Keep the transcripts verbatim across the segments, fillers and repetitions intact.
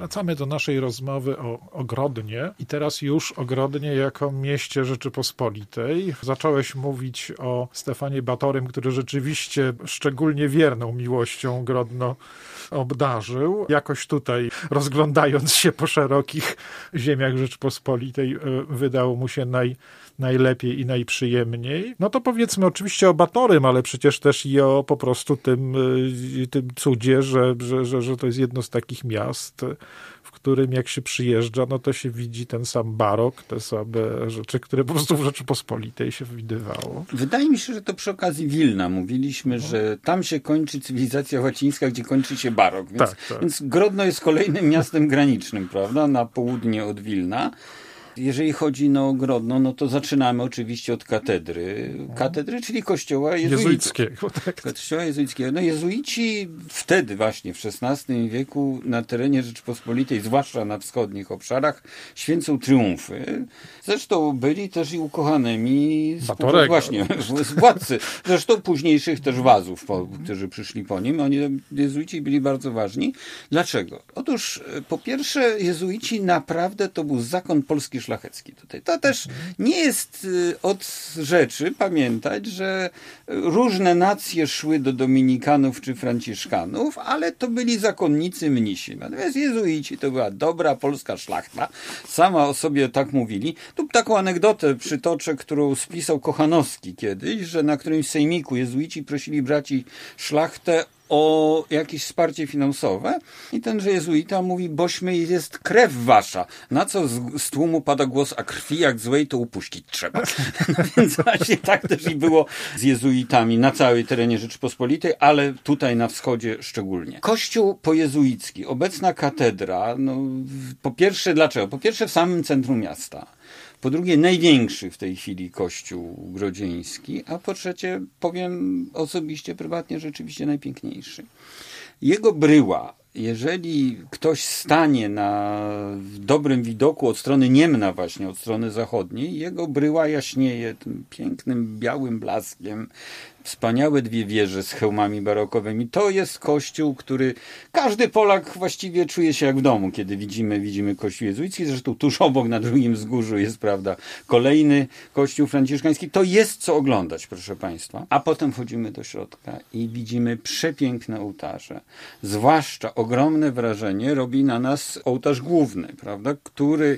Wracamy do naszej rozmowy o, o Grodnie i teraz już o Grodnie jako mieście Rzeczypospolitej. Zacząłeś mówić o Stefanie Batorym, który rzeczywiście szczególnie wierną miłością Grodno obdarzył. Jakoś tutaj, rozglądając się po szerokich ziemiach Rzeczypospolitej, wydało mu się naj, najlepiej i najprzyjemniej. No to powiedzmy oczywiście o Batorym, ale przecież też i o po prostu tym, tym cudzie, że, że, że, że to jest jedno z takich miast, w którym jak się przyjeżdża, no to się widzi ten sam barok, te same rzeczy, które po prostu w Rzeczypospolitej się widywało. Wydaje mi się, że to przy okazji Wilna mówiliśmy, no. że tam się kończy cywilizacja łacińska, gdzie kończy się barok. Więc, tak, tak. więc Grodno jest kolejnym miastem granicznym, prawda, na południe od Wilna. Jeżeli chodzi no, o Grodno, no to zaczynamy oczywiście od katedry. Katedry, czyli kościoła jezuickiego. Tak. Kościoła jezuickiego. No jezuici wtedy właśnie, w szesnastym wieku, na terenie Rzeczypospolitej, zwłaszcza na wschodnich obszarach, święcą triumfy. Zresztą byli też i ukochanymi z, właśnie, z władcy. Zresztą późniejszych też wazów, po, którzy przyszli po nim. Oni, jezuici, byli bardzo ważni. Dlaczego? Otóż po pierwsze, jezuici naprawdę to był zakon polski szlachecki tutaj. To też nie jest od rzeczy pamiętać, że różne nacje szły do dominikanów czy franciszkanów, ale to byli zakonnicy mnisi. Natomiast jezuici to była dobra polska szlachta. Sama o sobie tak mówili. Tu taką anegdotę przytoczę, którą spisał Kochanowski kiedyś, że na którymś sejmiku jezuici prosili braci szlachtę o jakieś wsparcie finansowe i tenże jezuita mówi, bośmy jest krew wasza. Na co z, z tłumu pada głos, a krwi jak złej to upuścić trzeba. No więc właśnie tak też i było z jezuitami na całej terenie Rzeczypospolitej, ale tutaj na wschodzie szczególnie. Kościół pojezuicki, obecna katedra, no po pierwsze dlaczego? Po pierwsze w samym centrum miasta. Po drugie, największy w tej chwili kościół grodzieński, a po trzecie, powiem osobiście, prywatnie, rzeczywiście najpiękniejszy. Jego bryła, jeżeli ktoś stanie na dobrym widoku od strony Niemna właśnie, od strony zachodniej, jego bryła jaśnieje tym pięknym, białym blaskiem. Wspaniałe dwie wieże z hełmami barokowymi. To jest kościół, który każdy Polak właściwie czuje się jak w domu, kiedy widzimy, widzimy kościół jezuicki. Zresztą tuż obok, na drugim wzgórzu jest, prawda, kolejny kościół franciszkański. To jest co oglądać, proszę Państwa. A potem wchodzimy do środka i widzimy przepiękne ołtarze. Zwłaszcza ogromne wrażenie robi na nas ołtarz główny, prawda, który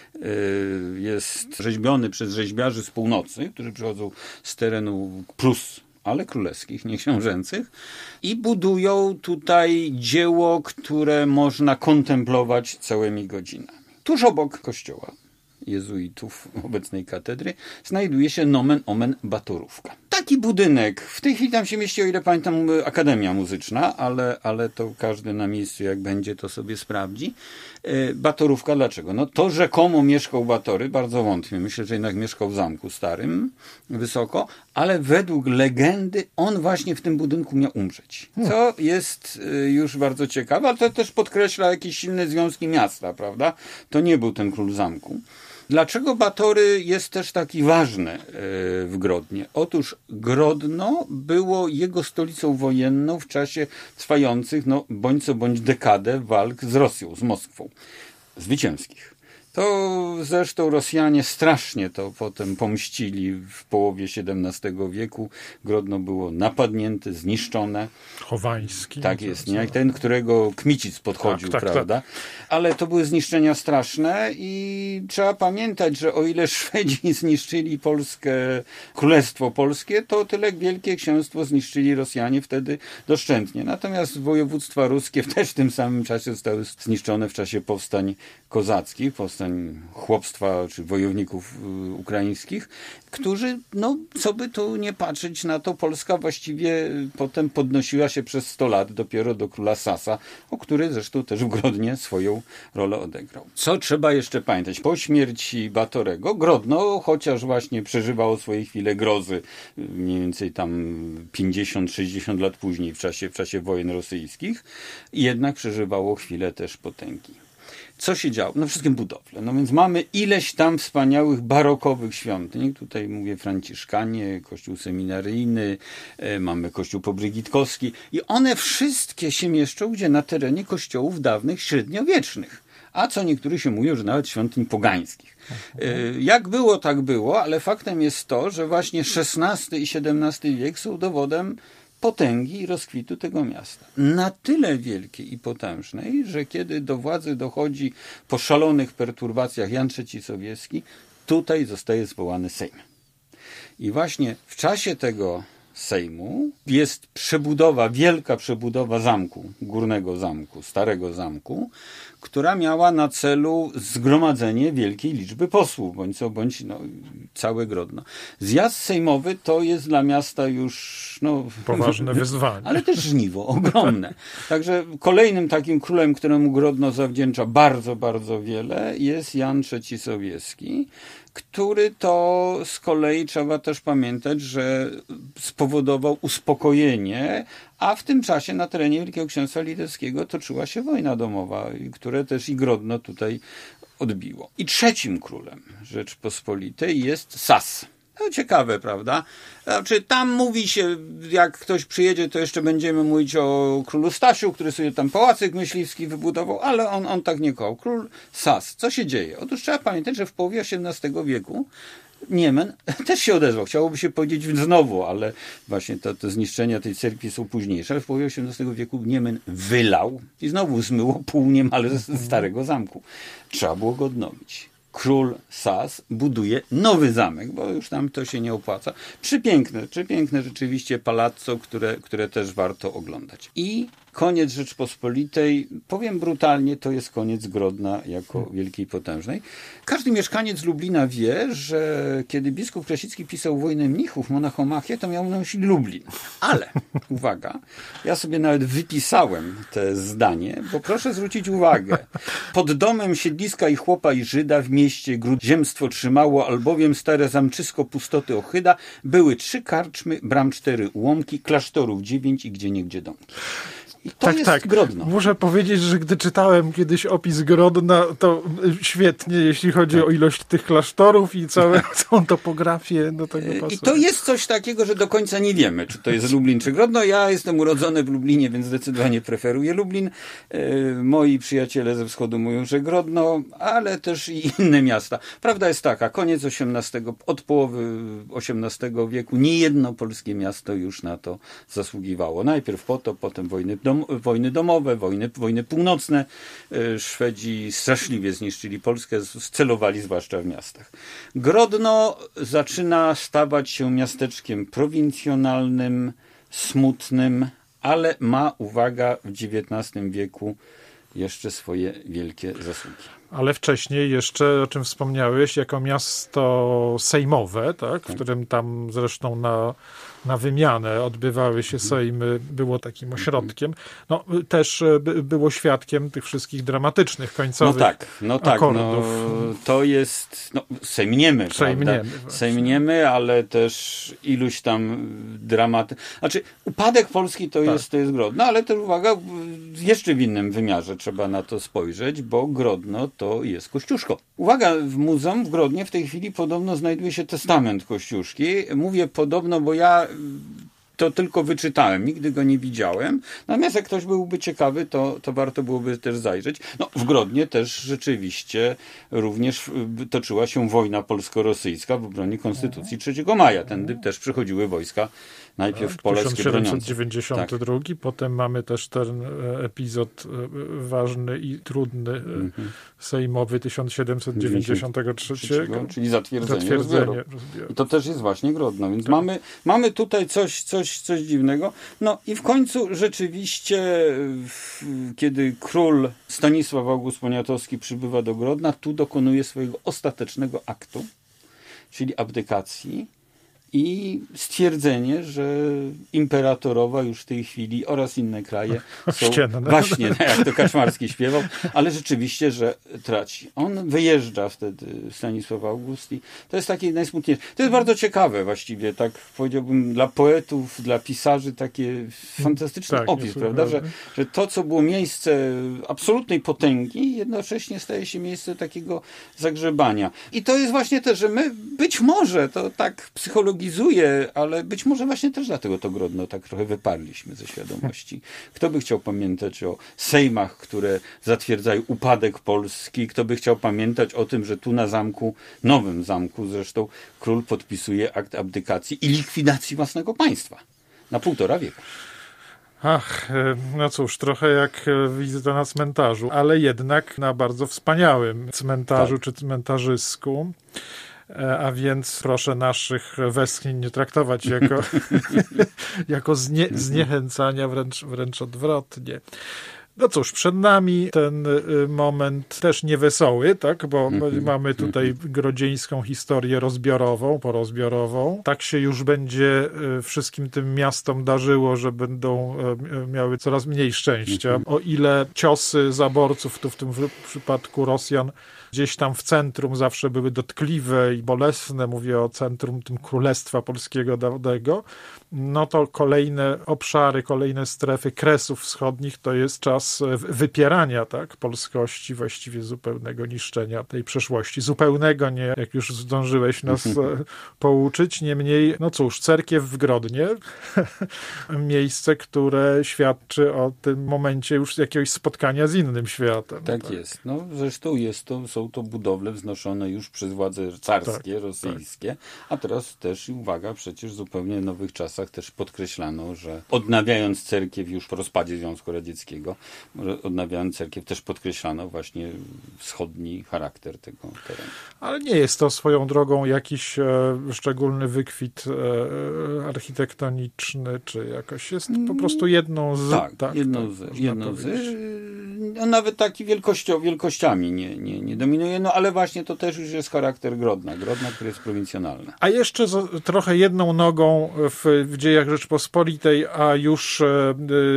jest rzeźbiony przez rzeźbiarzy z północy, którzy przychodzą z terenu Prus, ale królewskich, nie książęcych, i budują tutaj dzieło, które można kontemplować całymi godzinami. Tuż obok kościoła jezuitów obecnej katedry znajduje się nomen omen Batorówka. Taki budynek, w tej chwili tam się mieści, o ile pamiętam, Akademia Muzyczna, ale, ale to każdy na miejscu, jak będzie, to sobie sprawdzi. Batorówka dlaczego? No to rzekomo mieszkał Batory, bardzo wątpię, myślę, że jednak mieszkał w zamku starym, wysoko, ale według legendy on właśnie w tym budynku miał umrzeć. Co jest już bardzo ciekawe, ale to też podkreśla jakieś silne związki miasta, prawda? To nie był ten król zamku. Dlaczego Batory jest też taki ważny w Grodnie? Otóż Grodno było jego stolicą wojenną w czasie trwających, no bądź co bądź dekadę walk z Rosją, z Moskwą, zwycięskich. To zresztą Rosjanie strasznie to potem pomścili w połowie siedemnastego wieku. Grodno było napadnięte, zniszczone. Chowański. Tak jest, nie? Jak ten, którego Kmicic podchodził, tak, tak, prawda? tak. Ale to były zniszczenia straszne i trzeba pamiętać, że o ile Szwedzi zniszczyli Polskę, Królestwo Polskie, to tyle Wielkie Księstwo zniszczyli Rosjanie wtedy doszczętnie. Natomiast województwa ruskie też w tym samym czasie zostały zniszczone w czasie powstań kozackich, powstań chłopstwa czy wojowników ukraińskich, którzy, no co by tu nie patrzeć na to, Polska właściwie potem podnosiła się przez sto lat dopiero do króla Sasa, o który zresztą też w Grodnie swoją rolę odegrał. Co trzeba jeszcze pamiętać? Po śmierci Batorego Grodno, chociaż właśnie przeżywało swoje chwile grozy, mniej więcej tam pięćdziesiąt sześćdziesiąt lat później w czasie, w czasie wojen rosyjskich, jednak przeżywało chwilę też potęgi. Co się działo? No wszystkim budowle. No więc mamy ileś tam wspaniałych barokowych świątyń. Tutaj mówię Franciszkanie, kościół seminaryjny, e, mamy kościół pobrygitkowski i one wszystkie się mieszczą gdzie? Na terenie kościołów dawnych średniowiecznych. A co niektórzy się mówią, że nawet świątyń pogańskich. Jak było, tak było, ale faktem jest to, że właśnie szesnasty i siedemnasty wiek są dowodem potęgi i rozkwitu tego miasta. Na tyle wielkiej i potężnej, że kiedy do władzy dochodzi po szalonych perturbacjach Jan trzeci Sobieski, tutaj zostaje zwołany Sejm. I właśnie w czasie tego Sejmu jest przebudowa, wielka przebudowa zamku, górnego zamku, starego zamku, która miała na celu zgromadzenie wielkiej liczby posłów, bądź co, bądź no, całe Grodno. Zjazd sejmowy to jest dla miasta już no, poważne wyzwanie. Ale też żniwo, ogromne. Także kolejnym takim królem, któremu Grodno zawdzięcza bardzo, bardzo wiele, jest Jan trzeci Sobieski, który to z kolei trzeba też pamiętać, że spowodował uspokojenie, a w tym czasie na terenie Wielkiego Księstwa Litewskiego toczyła się wojna domowa, które też i Grodno tutaj odbiło. I trzecim królem Rzeczpospolitej jest Sas. No ciekawe, prawda? Znaczy, tam mówi się, jak ktoś przyjedzie, to jeszcze będziemy mówić o królu Stasiu, który sobie tam pałacyk myśliwski wybudował, ale on, on tak nie kochał. Król Sas. Co się dzieje? Otóż trzeba pamiętać, że w połowie osiemnastego wieku Niemen też się odezwał. Chciałoby się powiedzieć znowu, ale właśnie to, to zniszczenia tej cerkwi są późniejsze. Ale w połowie osiemnastego wieku Niemen wylał i znowu zmyło pół niemal ze starego zamku. Trzeba było go odnowić. Król Sas buduje nowy zamek, bo już tam to się nie opłaca. Przepiękne, przepiękne rzeczywiście palazzo, które, które też warto oglądać. I koniec Rzeczpospolitej, powiem brutalnie, to jest koniec Grodna jako wielkiej potężnej. Każdy mieszkaniec Lublina wie, że kiedy biskup Krasicki pisał Wojnę Mnichów, Monachomachię, to miał na myśli Lublin. Ale, uwaga, ja sobie nawet wypisałem te zdanie, bo proszę zwrócić uwagę. Pod domem siedliska i chłopa i Żyda w mieście gród ziemstwo trzymało, albowiem stare zamczysko pustoty ochyda, były trzy karczmy, bram cztery ułomki, klasztorów dziewięć i gdzieniegdzie domki. I to tak, jest tak. Grodno. Muszę powiedzieć, że gdy czytałem kiedyś opis Grodna, to świetnie, jeśli chodzi tak. o ilość tych klasztorów i całe, całą topografię do tego pasuje. I to jest coś takiego, że do końca nie wiemy, czy to jest Lublin, czy Grodno. Ja jestem urodzony w Lublinie, więc zdecydowanie preferuję Lublin. Moi przyjaciele ze wschodu mówią, że Grodno, ale też i inne miasta. Prawda jest taka, koniec osiemnastego, od połowy osiemnastego wieku nie jedno polskie miasto już na to zasługiwało. Najpierw potop, potem wojny dom wojny domowe, wojny, wojny północne. Szwedzi straszliwie zniszczyli Polskę, celowali zwłaszcza w miastach. Grodno zaczyna stawać się miasteczkiem prowincjonalnym, smutnym, ale ma, uwaga, w dziewiętnastym wieku jeszcze swoje wielkie zasługi. Ale wcześniej jeszcze, o czym wspomniałeś, jako miasto sejmowe, tak, w którym tam zresztą na, na wymianę odbywały się sejmy, było takim ośrodkiem, no też by, było świadkiem tych wszystkich dramatycznych, końcowych no tak, no tak, akordów. No, to jest, no, sejmniemy, Sejmniemy, prawda? Sejmniemy, ale też iluś tam dramat. Znaczy, upadek Polski to, tak. jest, to jest Grodno, ale też uwaga, jeszcze w innym wymiarze trzeba na to spojrzeć, bo Grodno to jest Kościuszko. Uwaga, w muzeum w Grodnie w tej chwili podobno znajduje się testament Kościuszki. Mówię podobno, bo ja to tylko wyczytałem, nigdy go nie widziałem. Natomiast jak ktoś byłby ciekawy, to, to warto byłoby też zajrzeć. No, w Grodnie też rzeczywiście również toczyła się wojna polsko-rosyjska w obronie Konstytucji trzeciego maja. Tędy też przychodziły wojska najpierw polskie tysiąc siedemset dziewięćdziesiąty drugi, tak. Potem mamy też ten epizod ważny i trudny mm-hmm. sejmowy tysiąc siedemset dziewięćdziesiątego trzeciego. Czyli zatwierdzenie, zatwierdzenie rozbioru. I to też jest właśnie Grodno, więc tak. mamy, mamy tutaj coś, coś, coś dziwnego. No i w końcu rzeczywiście, kiedy król Stanisław August Poniatowski przybywa do Grodna, tu dokonuje swojego ostatecznego aktu, czyli abdykacji. i stwierdzenie, że imperatorowa już w tej chwili oraz inne kraje są Ścienne. właśnie, jak to Kaczmarski śpiewał, ale rzeczywiście, że traci. On wyjeżdża wtedy, Stanisław August, i to jest takie najsmutniejsze. To jest bardzo ciekawe właściwie, tak powiedziałbym, dla poetów, dla pisarzy takie fantastyczny tak, opis, prawda, że, że to, co było miejsce absolutnej potęgi, jednocześnie staje się miejsce takiego zagrzebania. I to jest właśnie też, że my być może to tak psychologizuje, ale być może właśnie też dlatego to Grodno tak trochę wyparliśmy ze świadomości. Kto by chciał pamiętać o sejmach, które zatwierdzają upadek Polski? Kto by chciał pamiętać o tym, że tu na zamku, nowym zamku zresztą, król podpisuje akt abdykacji i likwidacji własnego państwa na półtora wieku. Ach, no cóż, trochę jak wizyta na cmentarzu, ale jednak na bardzo wspaniałym cmentarzu tak. czy cmentarzysku. A więc proszę naszych westchnień nie traktować jako, jako znie, zniechęcania, wręcz, wręcz odwrotnie. No cóż, przed nami ten moment też niewesoły, tak, bo mamy tutaj grodzieńską historię rozbiorową, porozbiorową. Tak się już będzie wszystkim tym miastom darzyło, że będą miały coraz mniej szczęścia. O ile ciosy zaborców, tu w tym przypadku Rosjan, gdzieś tam w centrum zawsze były dotkliwe i bolesne, mówię o centrum tym Królestwa Polskiego dawnego, no to kolejne obszary, kolejne strefy Kresów Wschodnich to jest czas wypierania, tak, polskości, właściwie zupełnego niszczenia tej przeszłości. Zupełnego nie, jak już zdążyłeś nas pouczyć, niemniej, no cóż, cerkiew w Grodnie, miejsce, które świadczy o tym momencie już jakiegoś spotkania z innym światem. Tak, tak. jest. No, zresztą jest to, są to budowle wznoszone już przez władze carskie, tak, rosyjskie, tak. A teraz też, i uwaga, przecież w zupełnie nowych czasach też podkreślano, że odnawiając cerkiew już po rozpadzie Związku Radzieckiego, odnawiając cerkiew też podkreślano właśnie wschodni charakter tego terenu. Ale nie jest to swoją drogą jakiś e, szczególny wykwit e, architektoniczny, czy jakoś jest po prostu jedną z... Tak, tak jedną z... Tak, jedną z no, nawet taki wielkością, wielkościami nie, nie, nie dominuje, no ale właśnie to też już jest charakter Grodna. Grodna, który jest prowincjonalny. A jeszcze z, trochę jedną nogą w, w dziejach Rzeczpospolitej, a już e,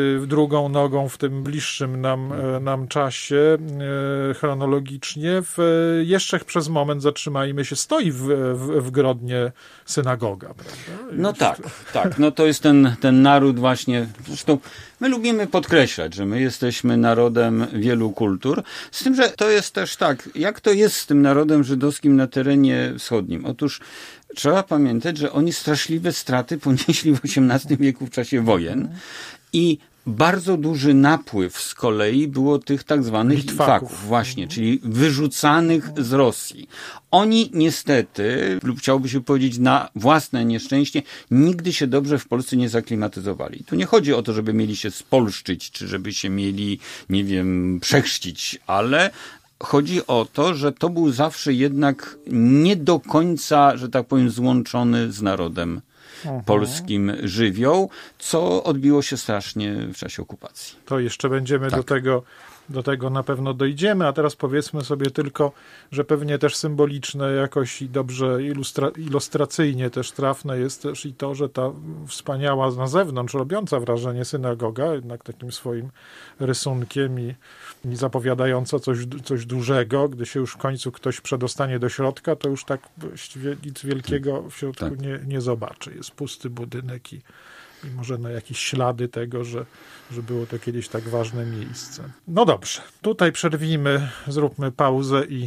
drugą nogą w tym bliższym nam, e, nam czasie e, chronologicznie. W, jeszcze przez moment zatrzymajmy się. Stoi w, w, w Grodnie synagoga, prawda? No tak, tak. No to jest ten, ten naród właśnie, zresztą my lubimy podkreślać, że my jesteśmy narodem wielu kultur, z tym, że to jest też tak, jak to jest z tym narodem żydowskim na terenie wschodnim. Otóż trzeba pamiętać, że oni straszliwe straty ponieśli w osiemnastym wieku w czasie wojen i bardzo duży napływ z kolei było tych tak zwanych Litwaków, właśnie, czyli wyrzucanych z Rosji. Oni niestety, lub chciałoby się powiedzieć na własne nieszczęście, nigdy się dobrze w Polsce nie zaklimatyzowali. Tu nie chodzi o to, żeby mieli się spolszczyć, czy żeby się mieli, nie wiem, przechrzcić, ale chodzi o to, że to był zawsze jednak nie do końca, że tak powiem, złączony z narodem Aha. polskim żywioł, co odbiło się strasznie w czasie okupacji. To jeszcze będziemy tak. do tego, do tego na pewno dojdziemy, a teraz powiedzmy sobie tylko, że pewnie też symboliczne jakoś i dobrze ilustra, ilustracyjnie też trafne jest też i to, że ta wspaniała na zewnątrz robiąca wrażenie synagoga, jednak takim swoim rysunkiem i, i zapowiadająca coś, coś dużego, gdy się już w końcu ktoś przedostanie do środka, to już tak właściwie nic wielkiego w środku tak. nie, nie zobaczy. Jest pusty budynek i I może na jakieś ślady tego, że, że było to kiedyś tak ważne miejsce. No dobrze, tutaj przerwijmy, zróbmy pauzę i,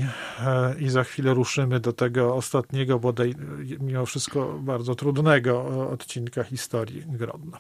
i za chwilę ruszymy do tego ostatniego, bodaj mimo wszystko bardzo trudnego odcinka historii Grodna.